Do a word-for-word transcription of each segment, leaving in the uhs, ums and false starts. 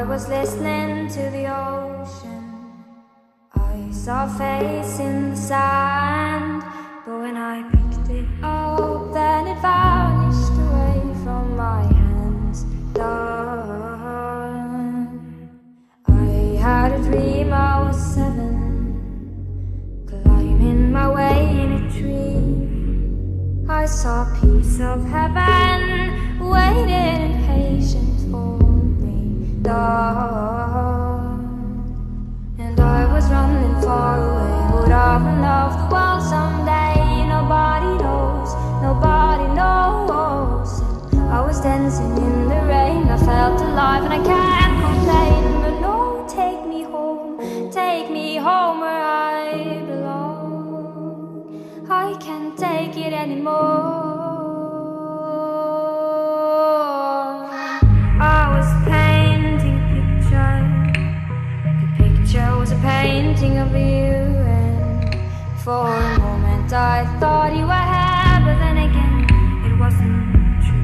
I was listening to the ocean. I saw a face in the sand, but when I picked it up, then it vanished away from my hands. Done. I had a dream I was seven, climbing my way in a tree. I saw a piece of heaven waiting in patience for me. Done. And I was running far away. Would I run off the world someday? Nobody knows, nobody knows. I was dancing in the rain, I felt alive and I can't complain. But no, take me home, take me home where I belong. I can't take it anymore. I was painting a picture. The picture was a painting of you, and for a moment I thought you were here, but then again it wasn't true.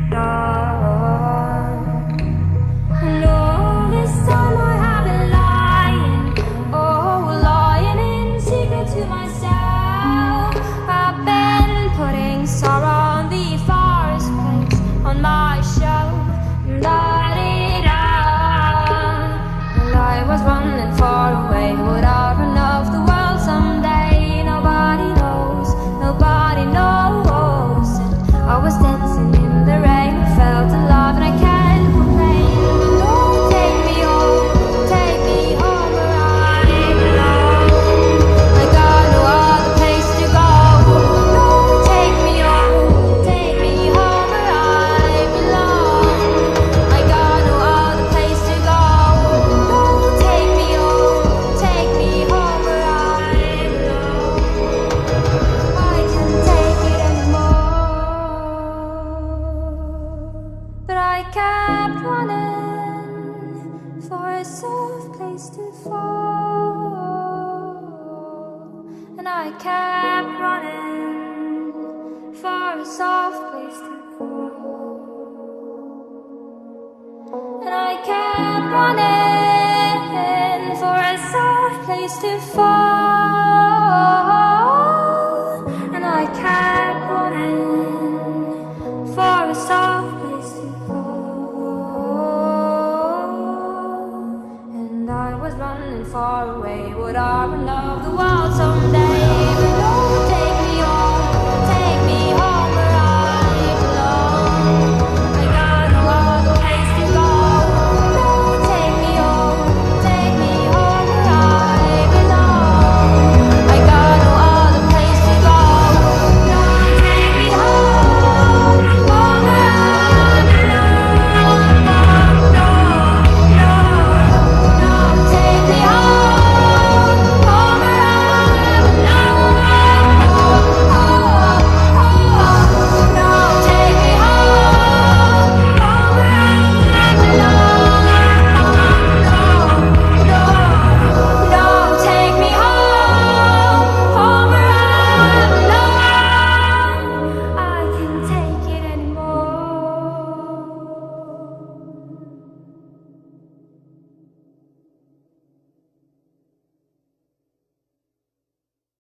And all this time I have been lying, oh, lying in secret to myself. I've been putting sorrow on the forest place on my shelf. La-di-da. And I was running far away. Would I run off the world someday? Nobody knows, nobody knows. And I was dancing in the rain, I felt alive and I can't complain. But no, take me home, take me home where I belong. I got no other place to go. No, take me home, take me home where I belong. I got no other place to go. No, take me home, take me home where I belong. I can't take it anymore. But I kept running for a soft place to fall. And I kept running for a soft place to fall. And I kept running for a soft place to fall. And I kept running for a soft place to fall. And I was running far away. Would I